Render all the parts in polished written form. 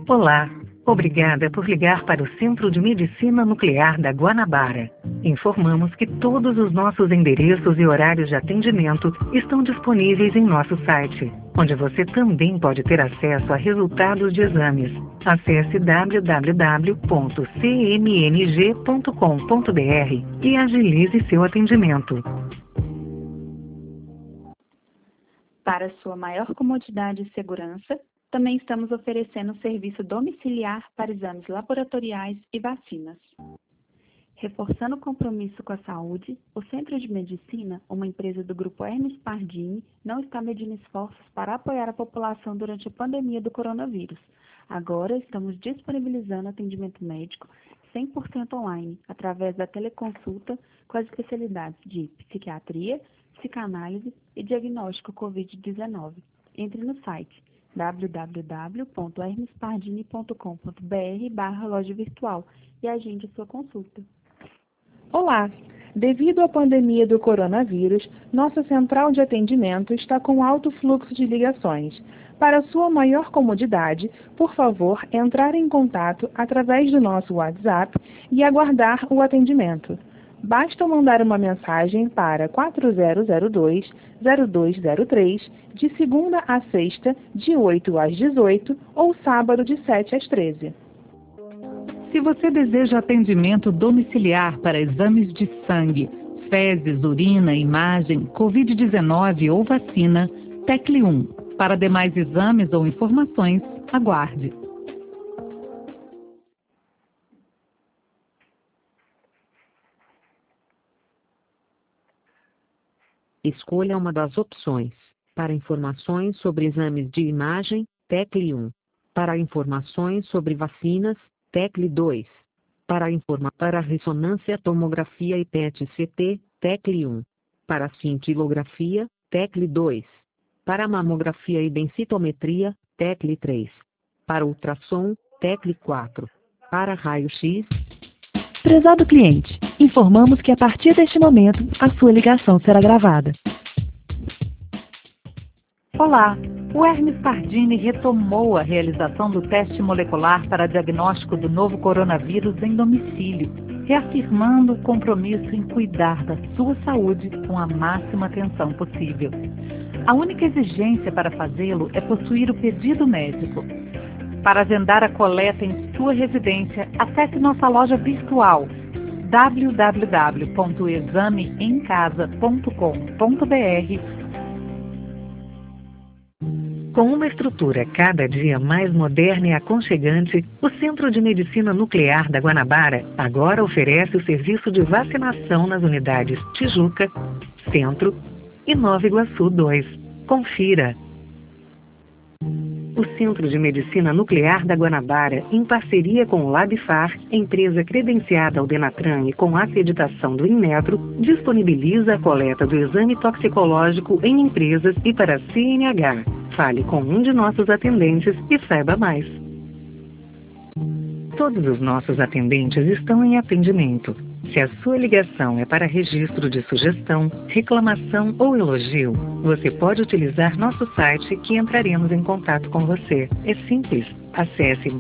Olá, obrigada por ligar para o Centro de Medicina Nuclear da Guanabara. Informamos que todos os nossos endereços e horários de atendimento estão disponíveis em nosso site, onde você também pode ter acesso a resultados de exames. Acesse www.cmng.com.br e agilize seu atendimento. Para sua maior comodidade e segurança, também estamos oferecendo serviço domiciliar para exames laboratoriais e vacinas. Reforçando o compromisso com a saúde, o Centro de Medicina, uma empresa do grupo Hermes Pardini, não está medindo esforços para apoiar a população durante a pandemia do coronavírus. Agora estamos disponibilizando atendimento médico 100% online, através da teleconsulta com as especialidades de psiquiatria, psicanálise e diagnóstico COVID-19. Entre no site www.hermespardini.com.br/loja virtual e agende sua consulta. Olá! Devido à pandemia do coronavírus, nossa central de atendimento está com alto fluxo de ligações. Para sua maior comodidade, por favor, entrar em contato através do nosso WhatsApp e aguardar o atendimento. Basta mandar uma mensagem para 4002-0203, de segunda a sexta, de 8 às 18, ou sábado, de 7 às 13. Se você deseja atendimento domiciliar para exames de sangue, fezes, urina, imagem, Covid-19 ou vacina, tecle 1. Para demais exames ou informações, aguarde. Escolha uma das opções. Para informações sobre exames de imagem, tecle 1. Para informações sobre vacinas, tecle 2. Para ressonância tomografia e PET-CT, tecle 1. Para cintilografia, tecle 2. Para mamografia e densitometria, tecle 3. Para ultrassom, tecle 4. Para raio-x... Prezado cliente, informamos que a partir deste momento, a sua ligação será gravada. Olá, o Hermes Pardini retomou a realização do teste molecular para diagnóstico do novo coronavírus em domicílio, reafirmando o compromisso em cuidar da sua saúde com a máxima atenção possível. A única exigência para fazê-lo é possuir o pedido médico. Para agendar a coleta em sua residência, acesse nossa loja virtual www.exameemcasa.com.br. Com uma estrutura cada dia mais moderna e aconchegante, o Centro de Medicina Nuclear da Guanabara agora oferece o serviço de vacinação nas unidades Tijuca, Centro e Nova Iguaçu 2. Confira! O Centro de Medicina Nuclear da Guanabara, em parceria com o Labfar, empresa credenciada ao Denatran e com acreditação do Inmetro, disponibiliza a coleta do exame toxicológico em empresas e para CNH. Fale com um de nossos atendentes e saiba mais. Todos os nossos atendentes estão em atendimento. Se a sua ligação é para registro de sugestão, reclamação ou elogio, você pode utilizar nosso site que entraremos em contato com você. É simples. Acesse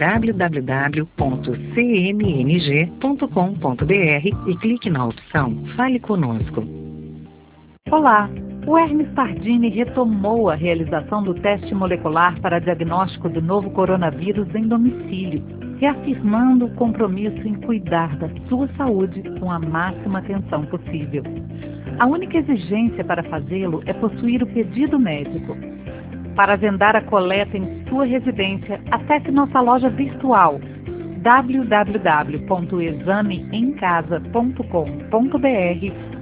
www.cmng.com.br e clique na opção Fale Conosco. Olá, o Hermes Pardini retomou a realização do teste molecular para diagnóstico do novo coronavírus em domicílio, reafirmando o compromisso em cuidar da sua saúde com a máxima atenção possível. A única exigência para fazê-lo é possuir o pedido médico. Para agendar a coleta em sua residência, acesse nossa loja virtual www.exameemcasa.com.br.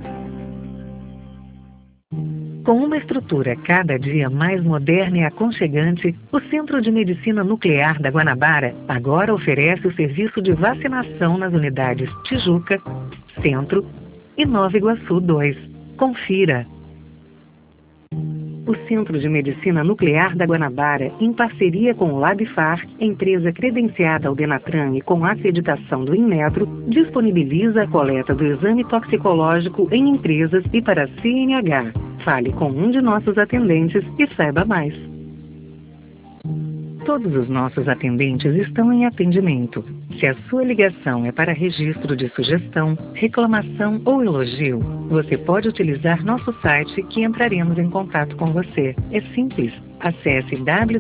Com uma estrutura cada dia mais moderna e aconchegante, o Centro de Medicina Nuclear da Guanabara agora oferece o serviço de vacinação nas unidades Tijuca, Centro e Nova Iguaçu 2. Confira! O Centro de Medicina Nuclear da Guanabara, em parceria com o Labfar, empresa credenciada ao Denatran e com acreditação do Inmetro, disponibiliza a coleta do exame toxicológico em empresas e para CNH. Fale com um de nossos atendentes e saiba mais. Todos os nossos atendentes estão em atendimento. Se a sua ligação é para registro de sugestão, reclamação ou elogio, você pode utilizar nosso site que entraremos em contato com você. É simples. Acesse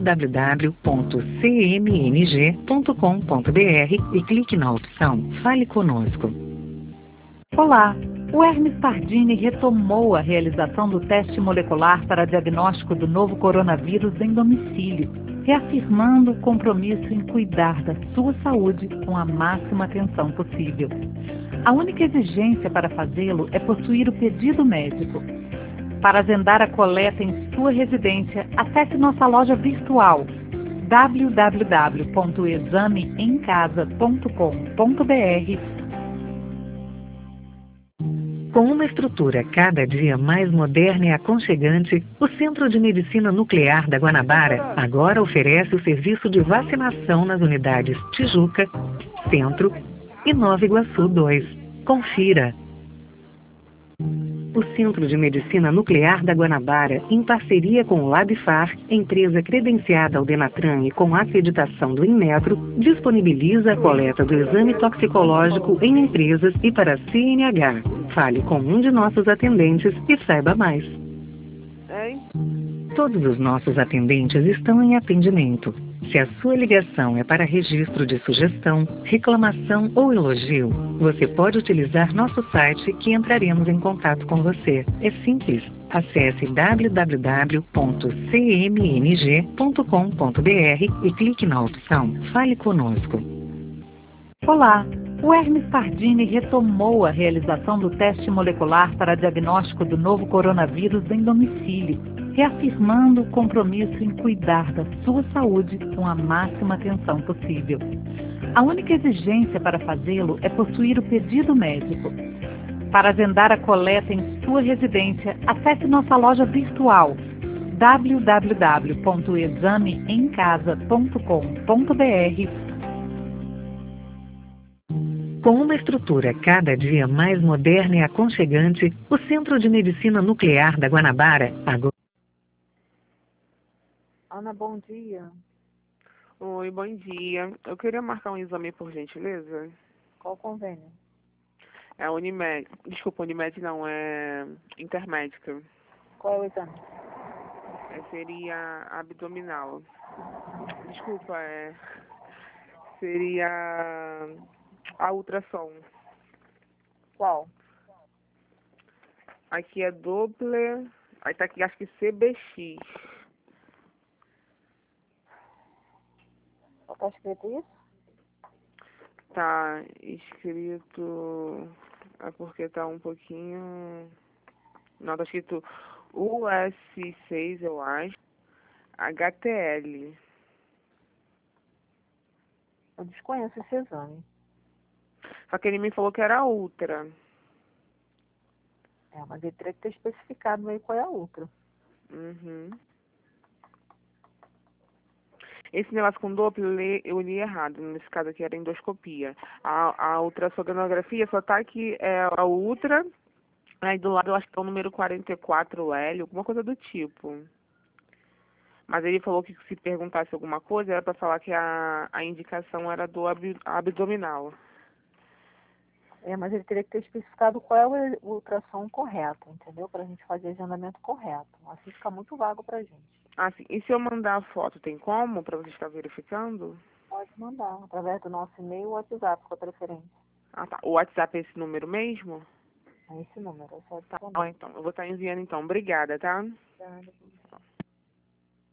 www.cmng.com.br e clique na opção Fale Conosco. Olá! O Hermes Pardini retomou a realização do teste molecular para diagnóstico do novo coronavírus em domicílio, reafirmando o compromisso em cuidar da sua saúde com a máxima atenção possível. A única exigência para fazê-lo é possuir o pedido médico. Para agendar a coleta em sua residência, acesse nossa loja virtual www.exameemcasa.com.br. Com uma estrutura cada dia mais moderna e aconchegante, o Centro de Medicina Nuclear da Guanabara agora oferece o serviço de vacinação nas unidades Tijuca, Centro e Nova Iguaçu 2. Confira! O Centro de Medicina Nuclear da Guanabara, em parceria com o Labifar, empresa credenciada ao Denatran e com acreditação do Inmetro, disponibiliza a coleta do exame toxicológico em empresas e para a CNH. Fale com um de nossos atendentes e saiba mais. Todos os nossos atendentes estão em atendimento. Se a sua ligação é para registro de sugestão, reclamação ou elogio, você pode utilizar nosso site que entraremos em contato com você. É simples. Acesse www.cmng.com.br e clique na opção Fale Conosco. Olá! O Hermes Pardini retomou a realização do teste molecular para diagnóstico do novo coronavírus em domicílio, reafirmando o compromisso em cuidar da sua saúde com a máxima atenção possível. A única exigência para fazê-lo é possuir o pedido médico. Para agendar a coleta em sua residência, acesse nossa loja virtual www.exameemcasa.com.br. Com uma estrutura cada dia mais moderna e aconchegante, o Centro de Medicina Nuclear da Guanabara agora... Ana, bom dia. Oi, bom dia. Eu queria marcar um exame, por gentileza. Qual o convênio? É a Unimed. Desculpa, Unimed não, é Intermédica. Qual é o exame? Seria abdominal. Desculpa, seria a ultrassom. Qual? Aqui é Doppler. Aí tá aqui, acho que CBX. Tá escrito isso? Tá escrito... É porque tá um pouquinho... Não, tá escrito US6, eu acho. HTL. Eu desconheço esse exame. Só que ele me falou que era ultra. Mas ele teria que ter especificado aí qual é a ultra. Uhum. Esse negócio com Doppler, eu li errado. Nesse caso aqui era endoscopia. A ultrassonografia só tá aqui, é a ultra. Aí do lado eu acho que é o número 44L, alguma coisa do tipo. Mas ele falou que se perguntasse alguma coisa, era para falar que a indicação era do abdominal. Mas ele teria que ter especificado qual é o ultrassom correto, entendeu? Para a gente fazer agendamento correto. Assim fica muito vago para a gente. Sim. E se eu mandar a foto, tem como para você estar verificando? Pode mandar, através do nosso e-mail ou WhatsApp, com a preferência. Tá. O WhatsApp é esse número mesmo? É esse número, é só Tá, então. Eu vou estar enviando, então. Obrigada, tá? Obrigada.